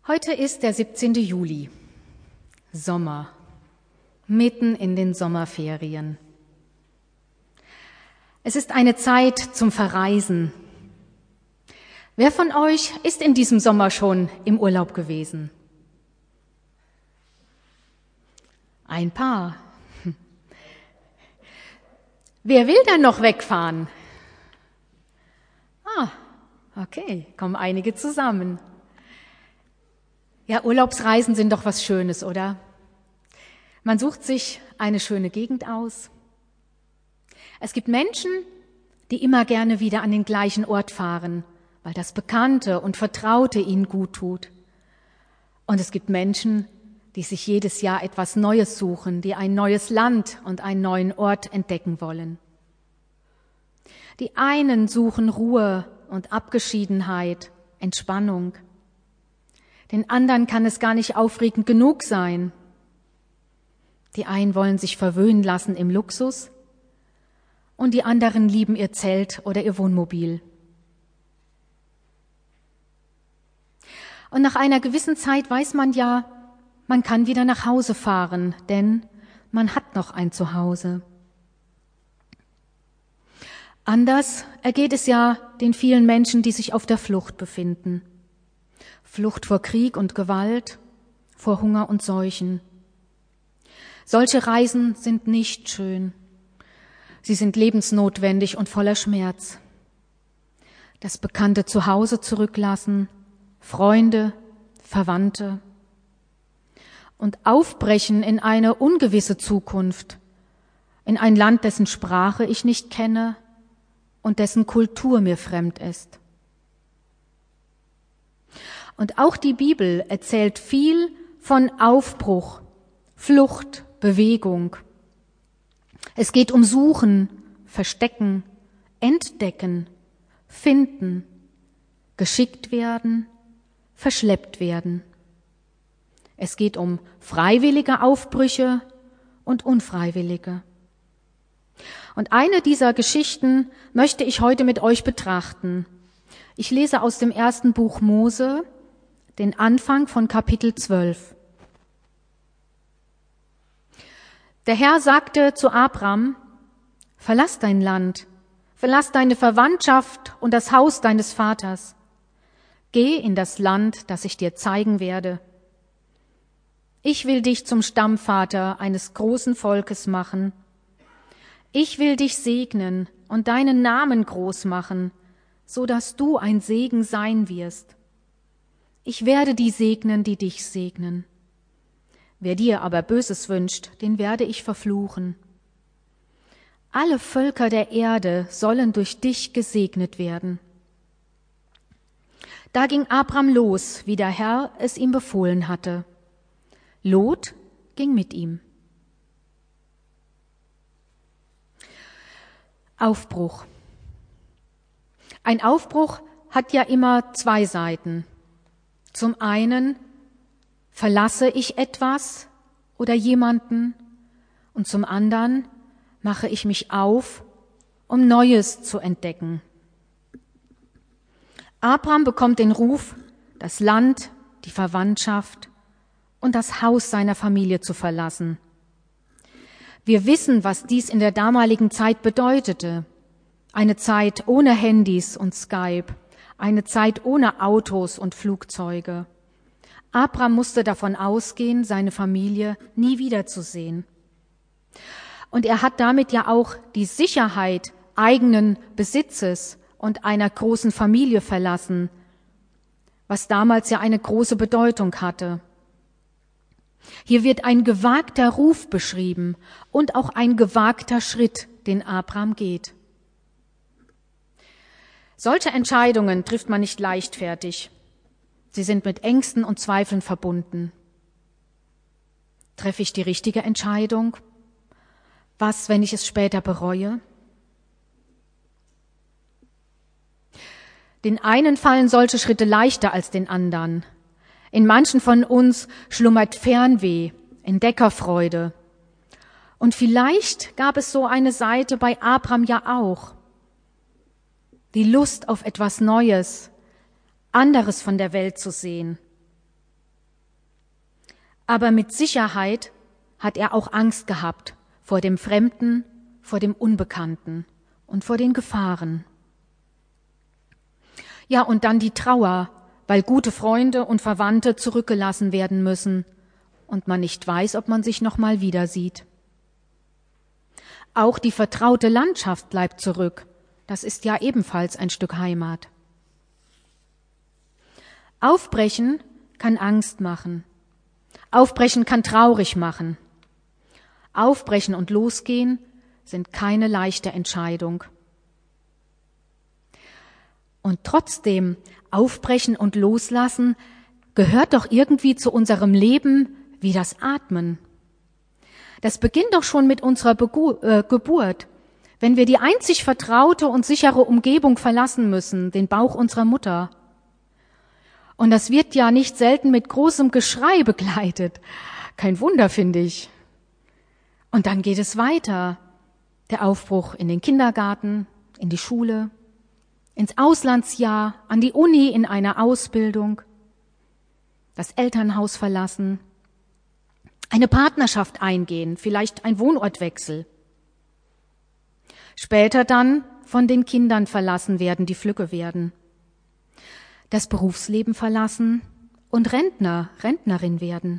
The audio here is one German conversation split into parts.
Heute ist der 17. Juli, Sommer, mitten in den Sommerferien. Es ist eine Zeit zum Verreisen. Wer von euch ist in diesem Sommer schon im Urlaub gewesen? Ein paar. Wer will dann noch wegfahren? Okay, kommen einige zusammen. Ja, Urlaubsreisen sind doch was Schönes, oder? Man sucht sich eine schöne Gegend aus. Es gibt Menschen, die immer gerne wieder an den gleichen Ort fahren, weil das Bekannte und Vertraute ihnen gut tut. Und es gibt Menschen, die sich jedes Jahr etwas Neues suchen, die ein neues Land und einen neuen Ort entdecken wollen. Die einen suchen Ruhe und Abgeschiedenheit, Entspannung. Den anderen kann es gar nicht aufregend genug sein. Die einen wollen sich verwöhnen lassen im Luxus und die anderen lieben ihr Zelt oder ihr Wohnmobil. Und nach einer gewissen Zeit weiß man ja, man kann wieder nach Hause fahren, denn man hat noch ein Zuhause. Anders ergeht es ja den vielen Menschen, die sich auf der Flucht befinden. Flucht vor Krieg und Gewalt, vor Hunger und Seuchen. Solche Reisen sind nicht schön. Sie sind lebensnotwendig und voller Schmerz. Das bekannte Zuhause zurücklassen, Freunde, Verwandte und aufbrechen in eine ungewisse Zukunft, in ein Land, dessen Sprache ich nicht kenne und dessen Kultur mir fremd ist. Und auch die Bibel erzählt viel von Aufbruch, Flucht, Bewegung. Es geht um Suchen, Verstecken, Entdecken, Finden, geschickt werden, verschleppt werden. Es geht um freiwillige Aufbrüche und unfreiwillige. Und eine dieser Geschichten möchte ich heute mit euch betrachten. Ich lese aus dem ersten Buch Mose, den Anfang von Kapitel 12. Der Herr sagte zu Abram: Verlass dein Land, verlass deine Verwandtschaft und das Haus deines Vaters. Geh in das Land, das ich dir zeigen werde. Ich will dich zum Stammvater eines großen Volkes machen. Ich will dich segnen und deinen Namen groß machen, so dass du ein Segen sein wirst. Ich werde die segnen, die dich segnen. Wer dir aber Böses wünscht, den werde ich verfluchen. Alle Völker der Erde sollen durch dich gesegnet werden. Da ging Abram los, wie der Herr es ihm befohlen hatte. Lot ging mit ihm. Aufbruch. Ein Aufbruch hat ja immer zwei Seiten. Zum einen verlasse ich etwas oder jemanden und zum anderen mache ich mich auf, um Neues zu entdecken. Abram bekommt den Ruf, das Land, die Verwandtschaft und das Haus seiner Familie zu verlassen. Wir wissen, was dies in der damaligen Zeit bedeutete. Eine Zeit ohne Handys und Skype, eine Zeit ohne Autos und Flugzeuge. Abram musste davon ausgehen, seine Familie nie wiederzusehen. Und er hat damit ja auch die Sicherheit eigenen Besitzes und einer großen Familie verlassen, was damals ja eine große Bedeutung hatte. Hier wird ein gewagter Ruf beschrieben und auch ein gewagter Schritt, den Abram geht. Solche Entscheidungen trifft man nicht leichtfertig. Sie sind mit Ängsten und Zweifeln verbunden. Treffe ich die richtige Entscheidung? Was, wenn ich es später bereue? Den einen fallen solche Schritte leichter als den anderen. In manchen von uns schlummert Fernweh, Entdeckerfreude. Und vielleicht gab es so eine Seite bei Abram ja auch. Die Lust auf etwas Neues, anderes von der Welt zu sehen. Aber mit Sicherheit hat er auch Angst gehabt vor dem Fremden, vor dem Unbekannten und vor den Gefahren. Ja, und dann die Trauer, weil gute Freunde und Verwandte zurückgelassen werden müssen und man nicht weiß, ob man sich noch mal wieder sieht. Auch die vertraute Landschaft bleibt zurück. Das ist ja ebenfalls ein Stück Heimat. Aufbrechen kann Angst machen. Aufbrechen kann traurig machen. Aufbrechen und losgehen sind keine leichte Entscheidung. Und trotzdem, Aufbrechen und Loslassen gehört doch irgendwie zu unserem Leben wie das Atmen. Das beginnt doch schon mit unserer Geburt, wenn wir die einzig vertraute und sichere Umgebung verlassen müssen, den Bauch unserer Mutter. Und das wird ja nicht selten mit großem Geschrei begleitet. Kein Wunder, finde ich. Und dann geht es weiter. Der Aufbruch in den Kindergarten, in die Schule, ins Auslandsjahr, an die Uni in einer Ausbildung, das Elternhaus verlassen, eine Partnerschaft eingehen, vielleicht ein Wohnortwechsel. Später dann von den Kindern verlassen werden, die Flügge werden. Das Berufsleben verlassen und Rentnerin werden.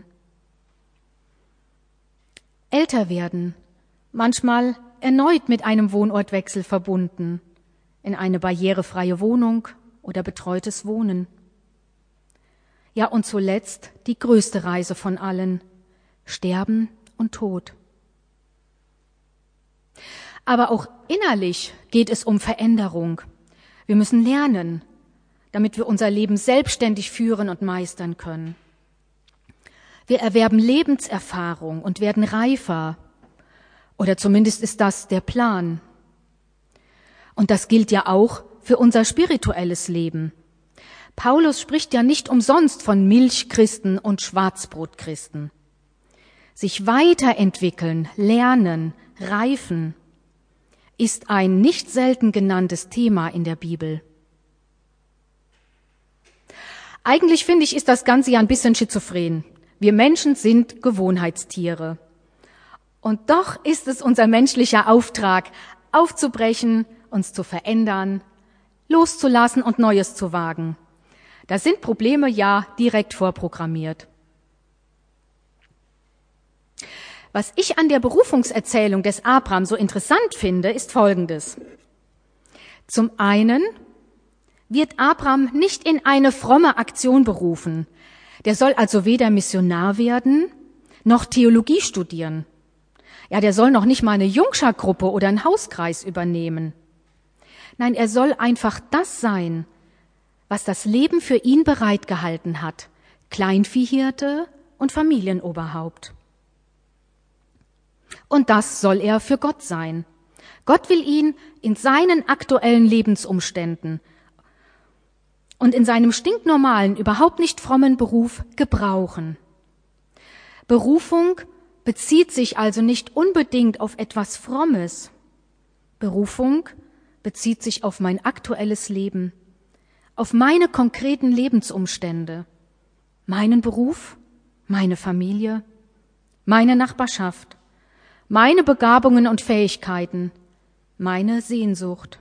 Älter werden, manchmal erneut mit einem Wohnortwechsel verbunden, in eine barrierefreie Wohnung oder betreutes Wohnen. Ja, und zuletzt die größte Reise von allen, Sterben und Tod. Aber auch innerlich geht es um Veränderung. Wir müssen lernen, damit wir unser Leben selbstständig führen und meistern können. Wir erwerben Lebenserfahrung und werden reifer. Oder zumindest ist das der Plan. Und das gilt ja auch für unser spirituelles Leben. Paulus spricht ja nicht umsonst von Milchchristen und Schwarzbrotchristen. Sich weiterentwickeln, lernen, reifen ist ein nicht selten genanntes Thema in der Bibel. Eigentlich finde ich, ist das Ganze ja ein bisschen schizophren. Wir Menschen sind Gewohnheitstiere. Und doch ist es unser menschlicher Auftrag, aufzubrechen, uns zu verändern, loszulassen und Neues zu wagen. Da sind Probleme ja direkt vorprogrammiert. Was ich an der Berufungserzählung des Abraham so interessant finde, ist Folgendes. Zum einen wird Abraham nicht in eine fromme Aktion berufen. Der soll also weder Missionar werden, noch Theologie studieren. Ja, der soll noch nicht mal eine Jungschargruppe oder einen Hauskreis übernehmen. Nein, er soll einfach das sein, was das Leben für ihn bereitgehalten hat. Kleinviehhirte und Familienoberhaupt. Und das soll er für Gott sein. Gott will ihn in seinen aktuellen Lebensumständen und in seinem stinknormalen, überhaupt nicht frommen Beruf gebrauchen. Berufung bezieht sich also nicht unbedingt auf etwas Frommes. Berufung bezieht sich auf mein aktuelles Leben, auf meine konkreten Lebensumstände, meinen Beruf, meine Familie, meine Nachbarschaft, meine Begabungen und Fähigkeiten, meine Sehnsucht.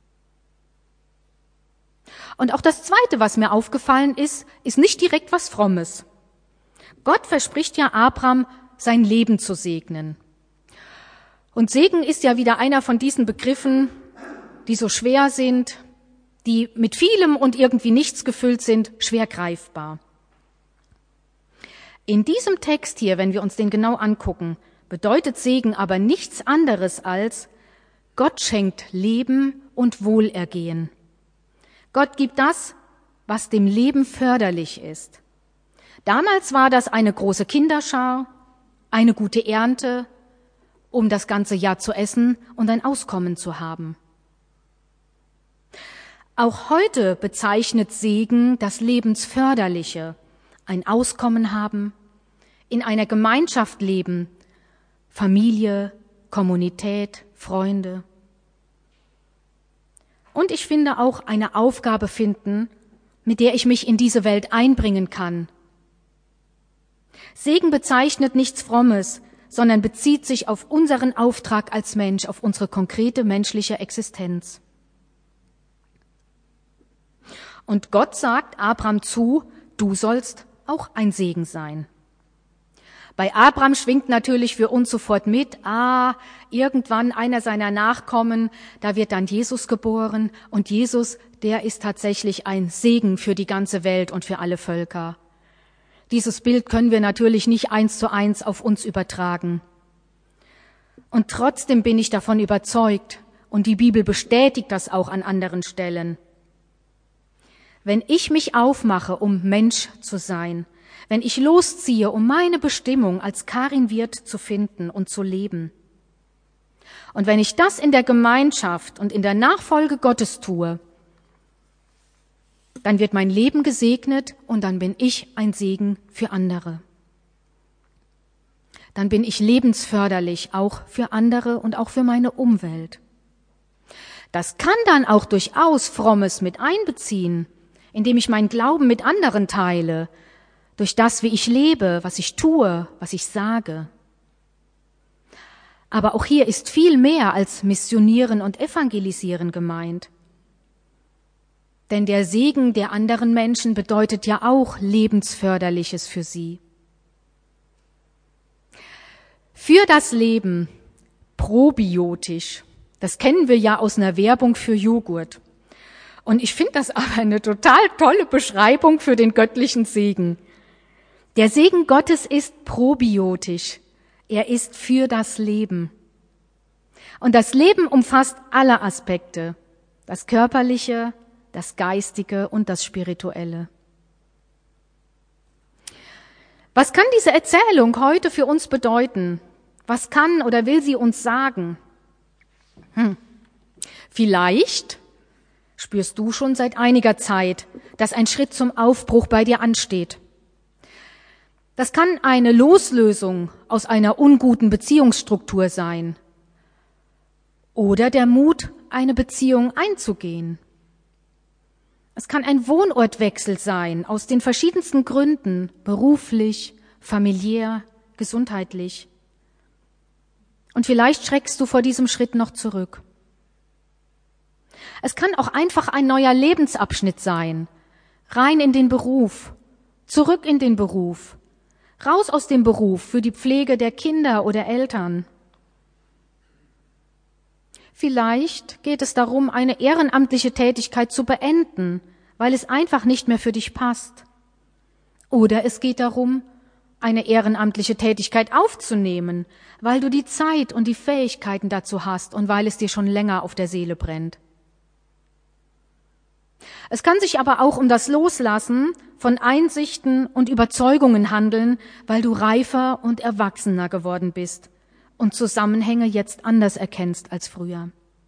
Und auch das Zweite, was mir aufgefallen ist nicht direkt was Frommes. Gott verspricht ja Abraham, sein Leben zu segnen. Und Segen ist ja wieder einer von diesen Begriffen, die so schwer sind, die mit vielem und irgendwie nichts gefüllt sind, schwer greifbar. In diesem Text hier, wenn wir uns den genau angucken, bedeutet Segen aber nichts anderes als, Gott schenkt Leben und Wohlergehen. Gott gibt das, was dem Leben förderlich ist. Damals war das eine große Kinderschar, eine gute Ernte, um das ganze Jahr zu essen und ein Auskommen zu haben. Auch heute bezeichnet Segen das Lebensförderliche, ein Auskommen haben, in einer Gemeinschaft leben, Familie, Kommunität, Freunde. Und ich finde auch eine Aufgabe finden, mit der ich mich in diese Welt einbringen kann. Segen bezeichnet nichts Frommes, sondern bezieht sich auf unseren Auftrag als Mensch, auf unsere konkrete menschliche Existenz. Und Gott sagt Abraham zu, du sollst auch ein Segen sein. Bei Abraham schwingt natürlich für uns sofort mit, irgendwann einer seiner Nachkommen, da wird dann Jesus geboren und Jesus, der ist tatsächlich ein Segen für die ganze Welt und für alle Völker. Dieses Bild können wir natürlich nicht 1:1 auf uns übertragen. Und trotzdem bin ich davon überzeugt, und die Bibel bestätigt das auch an anderen Stellen. Wenn ich mich aufmache, um Mensch zu sein, wenn ich losziehe, um meine Bestimmung als Karin Wirth zu finden und zu leben, und wenn ich das in der Gemeinschaft und in der Nachfolge Gottes tue, dann wird mein Leben gesegnet und dann bin ich ein Segen für andere. Dann bin ich lebensförderlich, auch für andere und auch für meine Umwelt. Das kann dann auch durchaus Frommes mit einbeziehen, indem ich meinen Glauben mit anderen teile, durch das, wie ich lebe, was ich tue, was ich sage. Aber auch hier ist viel mehr als Missionieren und Evangelisieren gemeint. Denn der Segen der anderen Menschen bedeutet ja auch Lebensförderliches für sie. Für das Leben, probiotisch, das kennen wir ja aus einer Werbung für Joghurt. Und ich finde das aber eine total tolle Beschreibung für den göttlichen Segen. Der Segen Gottes ist probiotisch. Er ist für das Leben. Und das Leben umfasst alle Aspekte. Das Körperliche, das Geistige und das Spirituelle. Was kann diese Erzählung heute für uns bedeuten? Was kann oder will sie uns sagen? Vielleicht spürst du schon seit einiger Zeit, dass ein Schritt zum Aufbruch bei dir ansteht. Das kann eine Loslösung aus einer unguten Beziehungsstruktur sein oder der Mut, eine Beziehung einzugehen. Es kann ein Wohnortwechsel sein, aus den verschiedensten Gründen, beruflich, familiär, gesundheitlich. Und vielleicht schreckst du vor diesem Schritt noch zurück. Es kann auch einfach ein neuer Lebensabschnitt sein, rein in den Beruf, zurück in den Beruf, raus aus dem Beruf für die Pflege der Kinder oder Eltern. Vielleicht geht es darum, eine ehrenamtliche Tätigkeit zu beenden, weil es einfach nicht mehr für dich passt. Oder es geht darum, eine ehrenamtliche Tätigkeit aufzunehmen, weil du die Zeit und die Fähigkeiten dazu hast und weil es dir schon länger auf der Seele brennt. Es kann sich aber auch um das Loslassen von Einsichten und Überzeugungen handeln, weil du reifer und erwachsener geworden bist und Zusammenhänge jetzt anders erkennst als früher.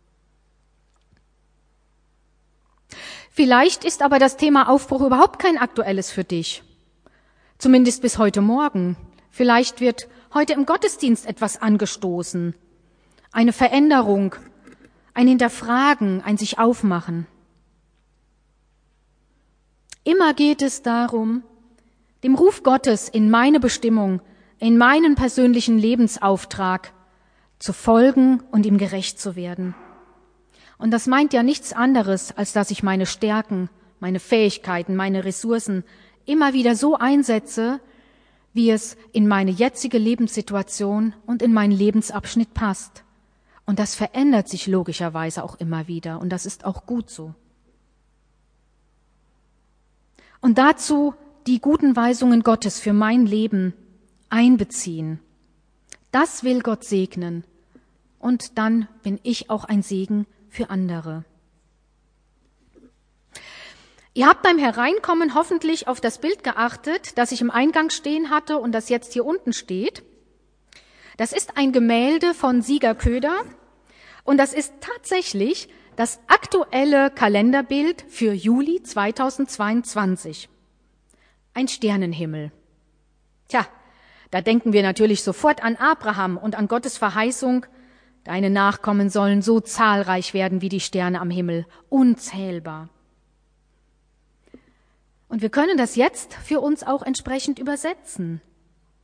Vielleicht ist aber das Thema Aufbruch überhaupt kein aktuelles für dich. Zumindest bis heute Morgen. Vielleicht wird heute im Gottesdienst etwas angestoßen. Eine Veränderung, ein Hinterfragen, ein sich aufmachen. Immer geht es darum, dem Ruf Gottes in meine Bestimmung, in meinen persönlichen Lebensauftrag zu folgen und ihm gerecht zu werden. Und das meint ja nichts anderes, als dass ich meine Stärken, meine Fähigkeiten, meine Ressourcen immer wieder so einsetze, wie es in meine jetzige Lebenssituation und in meinen Lebensabschnitt passt. Und das verändert sich logischerweise auch immer wieder und das ist auch gut so. Und dazu die guten Weisungen Gottes für mein Leben einbeziehen. Das will Gott segnen. Und dann bin ich auch ein Segen für andere. Ihr habt beim Hereinkommen hoffentlich auf das Bild geachtet, das ich im Eingang stehen hatte und das jetzt hier unten steht. Das ist ein Gemälde von Sieger Köder und das ist tatsächlich das aktuelle Kalenderbild für Juli 2022. Ein Sternenhimmel. Tja, da denken wir natürlich sofort an Abraham und an Gottes Verheißung, deine Nachkommen sollen so zahlreich werden wie die Sterne am Himmel, unzählbar. Und wir können das jetzt für uns auch entsprechend übersetzen.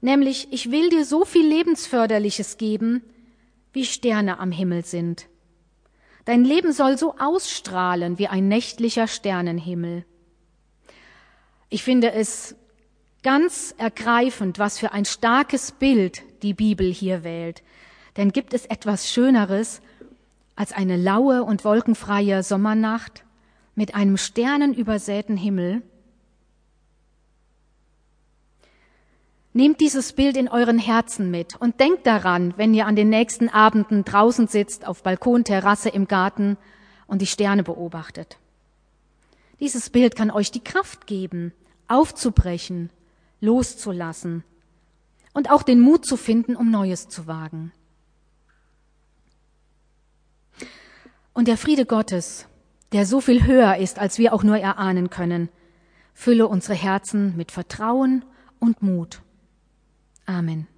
Nämlich, ich will dir so viel Lebensförderliches geben, wie Sterne am Himmel sind. Dein Leben soll so ausstrahlen wie ein nächtlicher Sternenhimmel. Ich finde es ganz ergreifend, was für ein starkes Bild die Bibel hier wählt. Denn gibt es etwas Schöneres als eine laue und wolkenfreie Sommernacht mit einem sternenübersäten Himmel? Nehmt dieses Bild in euren Herzen mit und denkt daran, wenn ihr an den nächsten Abenden draußen sitzt, auf Balkon, Terrasse, im Garten und die Sterne beobachtet. Dieses Bild kann euch die Kraft geben, aufzubrechen, loszulassen und auch den Mut zu finden, um Neues zu wagen. Und der Friede Gottes, der so viel höher ist, als wir auch nur erahnen können, fülle unsere Herzen mit Vertrauen und Mut. Amen.